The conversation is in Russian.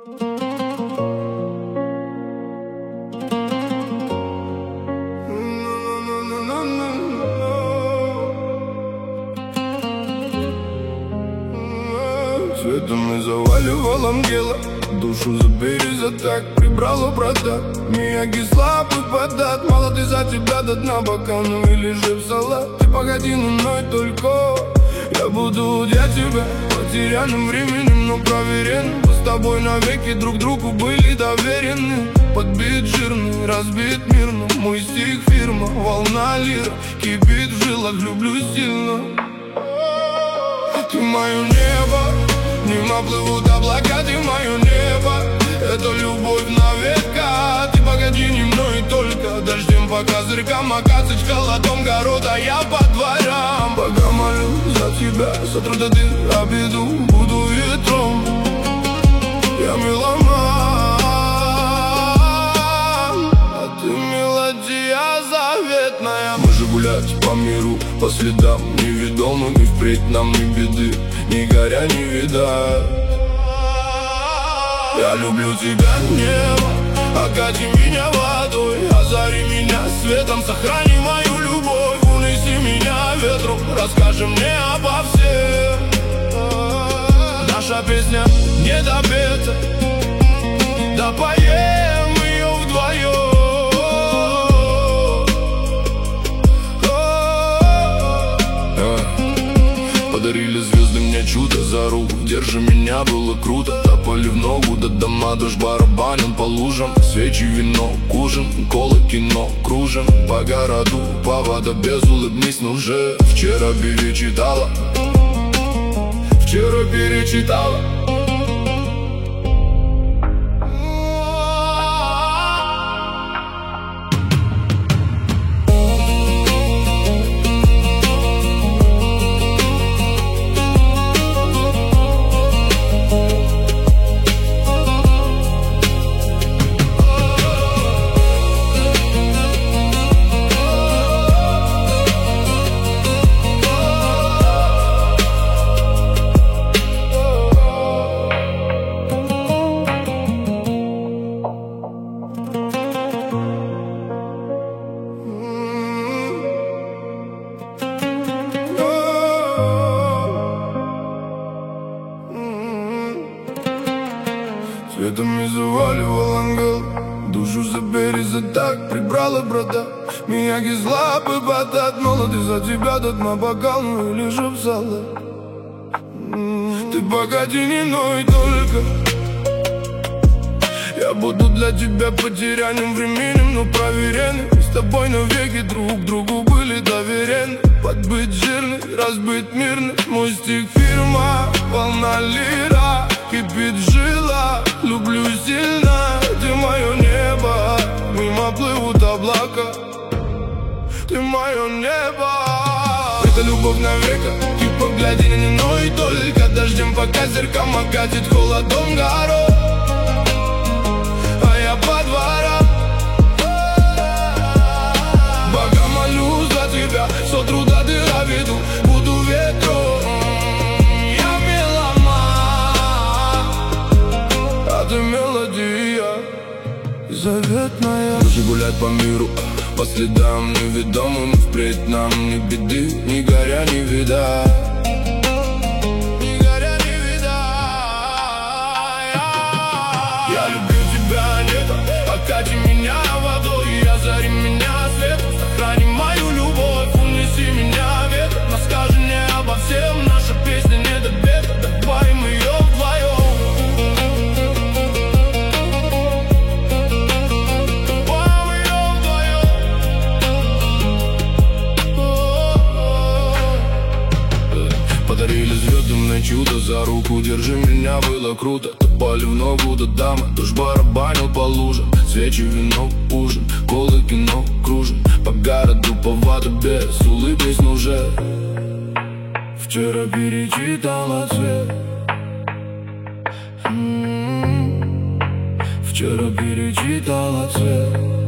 Светом мы заваливал ангела, душу забери за так, прибрала брата. Мияги слабый подат, мало ты за тебя до дна бокал, ну или же в салат. Ты погоди на мной только, я буду для тебя потерянным временем, но проверен. Мы с тобой навеки друг другу были доверены. Подбит жирный, разбит мирно, мой стих фирма, волна лира, кипит в жилах, люблю сильно. Ты мое небо, мимо плывут облака, ты мое небо. Это любовь на века. Ты погоди не мной только, дождем по козырькам, макаться холодом города, я по дворам. Пока молю за тебя, сотру до дыр обиду, буду ветром. Я меломан, а ты мелодия заветная. Мы же гулять по миру, по следам неведомым, и впредь нам ни беды, ни горя не видать. Я люблю тебя, небо, окати меня водой, озари меня светом, сохрани мою любовь. Унеси меня ветром, расскажи мне обо всем. Наша песня не допета, да поем ее вдвоем. Подарили звезды мне чудо за руку, держи меня, было круто. Топали в ногу до дома, дождь барабанил по лужам. Свечи, вино, ужин, кола, кино, кружим по городу, повода без улыбнись, ну же. Вчера перечитала, вчера перечитала. Светом не заваливал ангел, душу забери за так, прибрала брата. Мияги слабый подат, молодый за тебя до дна бокал, ну или же в салат. Ты погоди не мной только, я буду для тебя потерянным временем, но проверенный. Мы с тобой навеки друг другу были доверены. Подбыть жирный, разбит мирный, мой стих фирма, волна лира, кипит в жилах, люблю сильно. Ты мое небо, мимо плывут облака, ты мое небо. Это любовь навека, ты погляди на мной только, дождем по козырькам окатит холодом город, а я по дворам. Бога молю за тебя, сотру до дыр обиду, буду ветром. Я меломан, а ты мелодия заветная. Даже гулять по миру, по следам неведомым, впредь нам ни беды, ни горя не видать. Я люблю тебя, лето, окати меня водой, озари меня светом, сохрани мою любовь. Унеси меня ветром, расскажи мне обо всем. Наша песня не допета, давай мы ее вдвоем. Подарили звезды мне чудо за руку, держи меня, было круто. Топали в ногу до дамы, дождь барабанил по лужам. Свечи, вино, ужин, колы, кино, кружим по городу, повода без улыбнись, ну же. Вчера перечитала цвет, вчера перечитала цвет.